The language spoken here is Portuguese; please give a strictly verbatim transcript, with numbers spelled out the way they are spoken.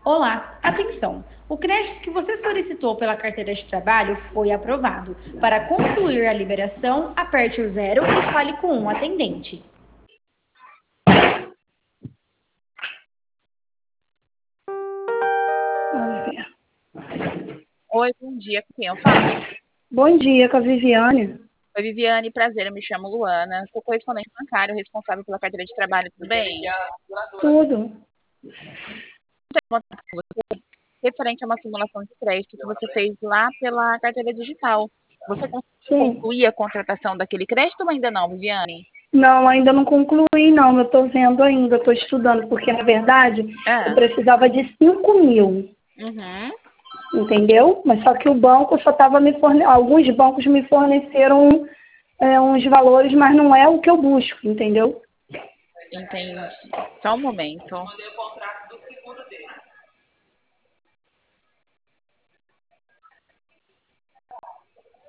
Olá, atenção! O crédito que você solicitou pela carteira de trabalho foi aprovado. Para concluir a liberação, aperte o zero e fale com um atendente. Vamos ver. Oi, bom dia. Com quem eu falo? Bom dia, com a Viviane. Oi, Viviane, prazer. Eu me chamo Luana. Sou correspondente bancário, responsável pela carteira de trabalho. Tudo bem? Tudo. Referente a uma simulação de crédito que você fez lá pela carteira digital. Você conseguiu Sim. concluir a contratação daquele crédito ou ainda não, Viviane? Não, ainda não concluí, não. Eu estou vendo ainda, estou estudando, porque, na verdade, Ah. eu precisava de cinco mil. Uhum. Entendeu? Mas só que o banco só estava me fornecendo... Alguns bancos me forneceram é, uns valores, mas não é o que eu busco, entendeu? Entendi. Só um momento.